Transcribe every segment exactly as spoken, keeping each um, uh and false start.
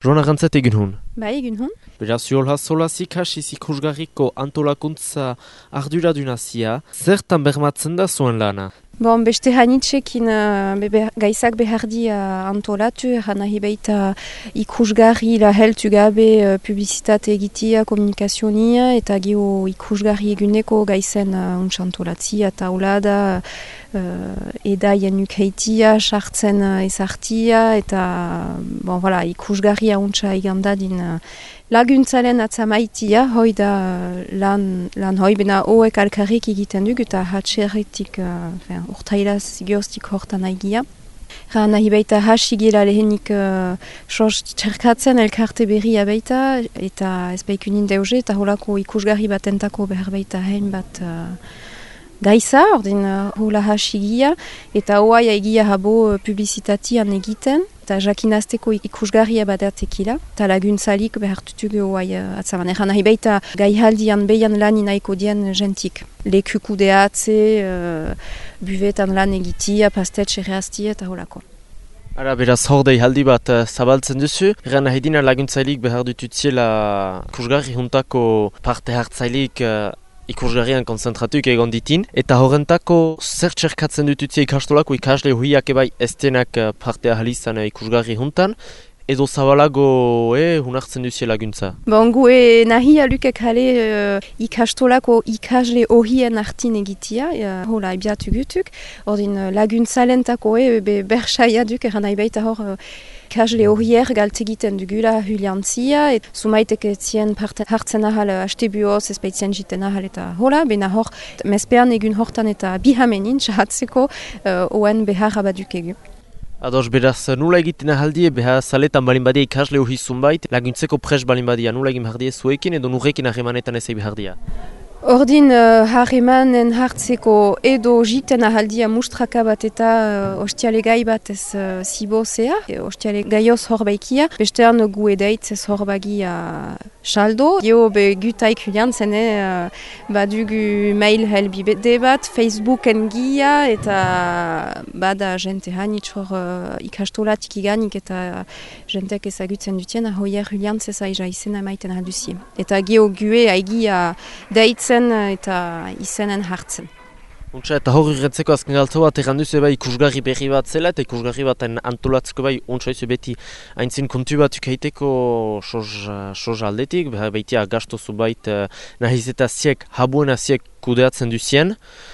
Joan Arrantzat egin hun. Bai, egin hun. Beraz, Jolha Solazik hasiz ikusgarriko antolakuntza arduradunazia, zertan bermatzen da zuen lana? Bon, beste hanitzekin uh, be, gaizak behardi uh, antolatu, eran nahi baita ikusgarri laheltu gabe uh, publizitate egitia, komunikazionia, eta geho ikusgarri eguneko gaizen uh, untsa antolatzia, eta hola da uh, edaien ukeitia, sartzen uh, ezartia, eta bon, voilà, ikusgarria untsa egandadin uh, laguntzaren atzamaitia, hoi da lan, lan hoi, bena hoek alkarrik egiten dugu, eta hatxerretik uh, urtailaz geostik hortan aigia. Ra nahi baita hasigela lehenik uh, sos txerkatzen elkarte berria baita, eta ez baikunin deuze, eta holako ikusgarri batentako behar baita hein bat uh, gaisa, ordin uh, hola hasigia, eta hoai egia habo uh, publizitatian egiten, eta jakinazteko ikusgarria badatekila, eta laguntzalik behartutugu hoai uh, atzaman. Eran nahi baita gaihaldian behian lan inaiko dien jentik. Leku kudeatze, uh, buvetan lan egitia, pastetxe reaztia eta holako. Ara, beraz hor deihaldi bat uh, zabaltzen duzu. Eran nahi dina laguntzailik behar dututziela ikusgarri juntako parte hartzailik uh, ikusgarrian konzentratuik egon ditin. Eta horrentako zer txerkatzen dututzia ikastolako ikasle huiak ebai estenak uh, parte ahalizan uh, ikusgarri juntan. Edo zabalago eh, hunartzen duzia laguntza? Bon, gue nahi alukek hale uh, ikastolako ikasle horien artin egitia, uh, hola ebiatu gutuk. Ordin uh, laguntzalentako eh, be bersaia duk, eran nahi baita hor uh, ikasle horier galtegiten dugula huliantzia, et sumaitek etzien hartzen ahal hastebuoz ez baitzien jiten ahal eta hola, bena hor mespean egun hortan eta bihamenin txahatzeko uh, oen behar abaduk egu. Ados, beraz, nula egiten ahaldie, behar zaletan balin badia ikasle hori zunbait, laguntzeko pres balin badia, nula egin behar die zuekin edo nurrekin ahemanetan ezei behar dia? Ordin uh, harremanen hartzeko edo jiten ahaldia mustraka bat eta uh, ostiale gai bat ez uh, zibozea, e, ostiale gaioz horbaikia, bestean gu edaitz ez horbagia saldo. Geo be gutaik hulian zene uh, badugu mail helbide bat, Facebooken gia eta bada jente hanitz hor uh, ikastolatik iganik eta jentek ezagutzen dutien ahoier hulian zeza iza izena maiten alduzie. Eta geo gue aigia deitzen eta izenen hartzen. Untsa, eta hori retzeko azken galtzo bat, errandu ze bai ikusgarri berri bat zela, eta ikusgarri bat antolatzeko bai, untsa izu beti haintzin kontu bat ukaiteko sos aldetik, baitia gasto zubait nahiz eta ziek, habuena ziek kudeatzen duzien.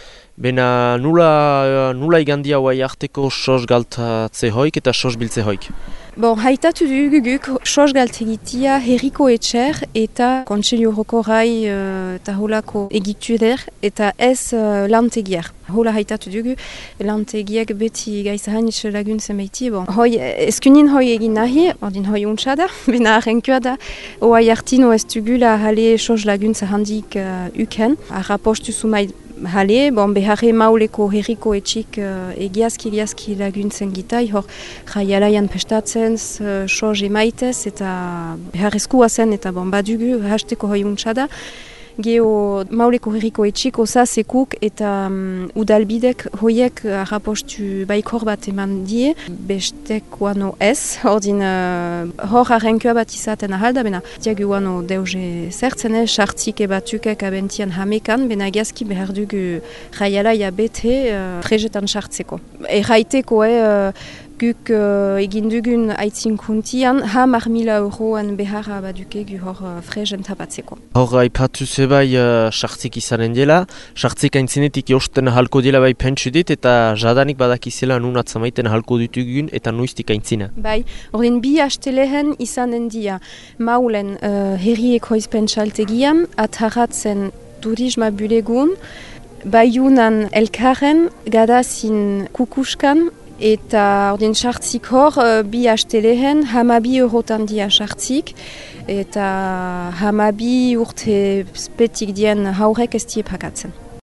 Bena nula, nula igandia hoai arteko sos galtatze hoik eta sos biltze hoik. Bon, haitatu duguguk sos galtegitia herriko etxer eta kontselio rokorai uh, eta holako egituder eta ez uh, lantegier. Hola haitatu dugu, lantegiek beti gaiza hanitz laguntzen baiti. Bon, hoi, eskunin hoi egin nahi, ordin hoi untsa da, bena arrenkua da. Hoai hartino ez dugula hale sos laguntza handik uh, uken. Arrapostu sumai hale, bon, beharre mauleko herriko etxik uh, egiazki egiazki laguntzen gitai, hor jaialaian pestatzen, uh, sos emaitez, eta beharrezkoa zen, eta bon, badugu hasteko hoi untsa da. Geo mauleko herriko etxik osasekuk eta um, udalbidek hoiek arrapostu baikor bat eman die, bestekoano ez, ordin uh, hor arrenkua bat izaten ahalda, bena diaguano deuze zertzene, sartzike batukek abentian hamekan, bena egiazki behar dugu jaialaia bete uh, prejetan sartzeko. Erraiteko, eh, guk uh, egin dugun aitzin kuntian, hamar mila euroan beharra badukegu hor uh, frezen tapatzeko. Hor aipatu zebai uh, sartzik izanen dela, sartzik aintzinetik josten halko dela bai pentsu dit eta jadanik badakizela nun atzamaiten halko ditugun eta nuiztik aintzina. Bai, ordin bi astelehen izanen dia maulen uh, herri ekoizpen txaltegian, ataratzen turisma bulegun, baiunan elkarren, gadazin kukuskan, eta ordin sartzik hor, uh, bi astelehen, hamabi eurotan dia sartzik, eta hamabi urte spetik dien haurek ez die pakatzen.